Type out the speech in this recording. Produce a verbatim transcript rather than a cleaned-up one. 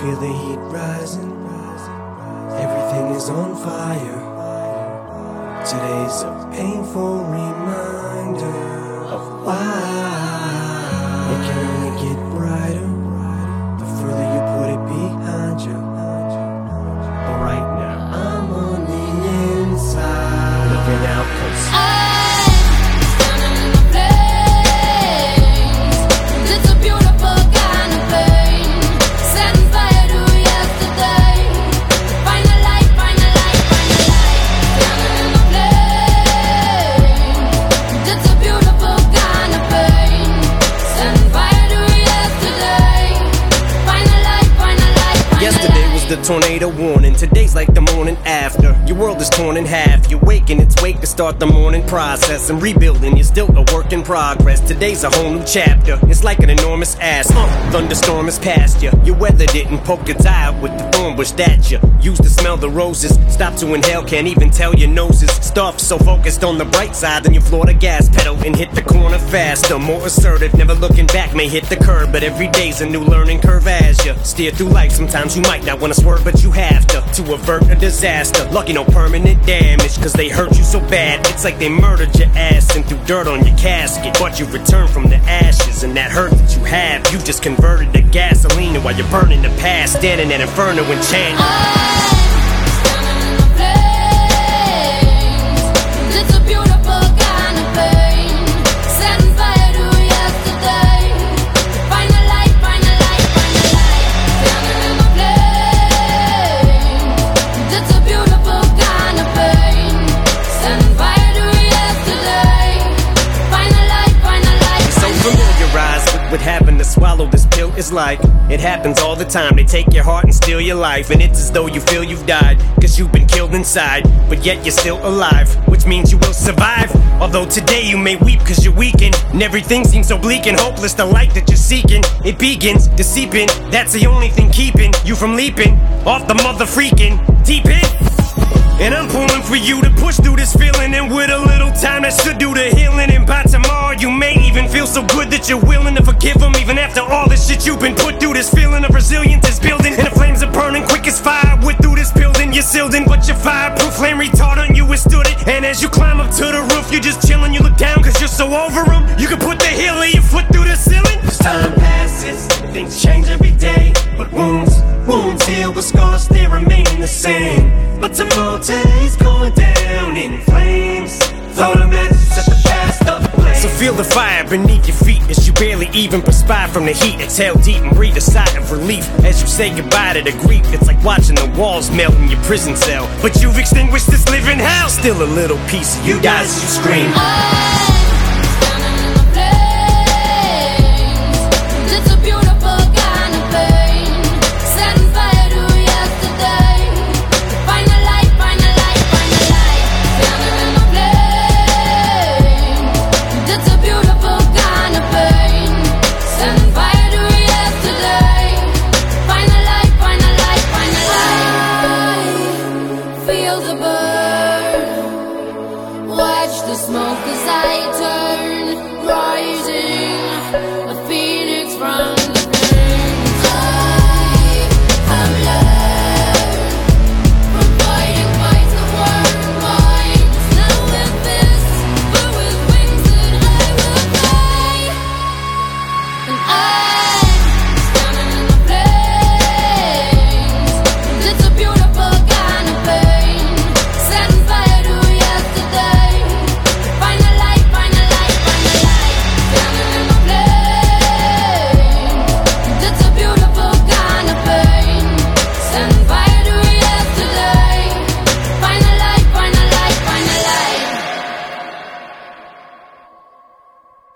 feel the heat rising. Everything is on fire. Today's a painful reminder of why it can only get brighter the further you put it behind you. But right now I'm on the inside, looking out close. The tornado warning, today's like the morning after. Your world is torn in half. You're waking its wake to start the morning process and rebuilding. You're still a work in progress. Today's a whole new chapter. It's like an enormous ass. Uh, thunderstorm is past you. Your weather didn't poke its eye out with the thorn bush that you used to smell the roses. Stop to inhale, can't even tell your noses. Stuff so focused on the bright side, then you floor the gas pedal and hit the corner faster. More assertive, never looking back, may hit the curb, but every day's a new learning curve as you steer through life. Sometimes you might not want to swerve, but you have to to avert a disaster. Lucky no permanent damage, cause they hurt you so bad. It's like they murdered your ass and threw dirt on your casket. But you return from the ashes, and that hurt that you have, you just converted to gasoline. And while you're burning the past, standing at inferno and chanting. What happened to swallow this pill is like it happens all the time. They take your heart and steal your life, and it's as though you feel you've died, cause you've been killed inside, but yet you're still alive, which means you will survive. Although today you may weep cause you're weakened, and everything seems so bleak and hopeless. The light that you're seeking, it begins to seep in. That's the only thing keeping you from leaping off the mother freaking deep end. And I'm pulling for you to push through this feeling, and with a little time that should do the healing. And by tomorrow you may even feel so good that you're willing to forgive them, even after all the shit you've been put through. This feeling of resilience is building, and the flames are burning quick as fire. With through this building you're sealed in, but your fireproof flame retardant you withstood it. And as you climb up to the roof, you're just chilling. You look down cause you're so over them, you can put the heel of your foot through the ceiling. As time passes, things change every day, but wounds, wounds heal, but scars they remain the same. But tomorrow today's going down in flames. Throw the matches at the past ablaze. So feel the fire beneath your feet as you barely even perspire from the heat. Exhale deep and breathe a sigh of relief as you say goodbye to the grief. It's like watching the walls melt in your prison cell, but you've extinguished this living hell. Still a little piece of you dies as you scream.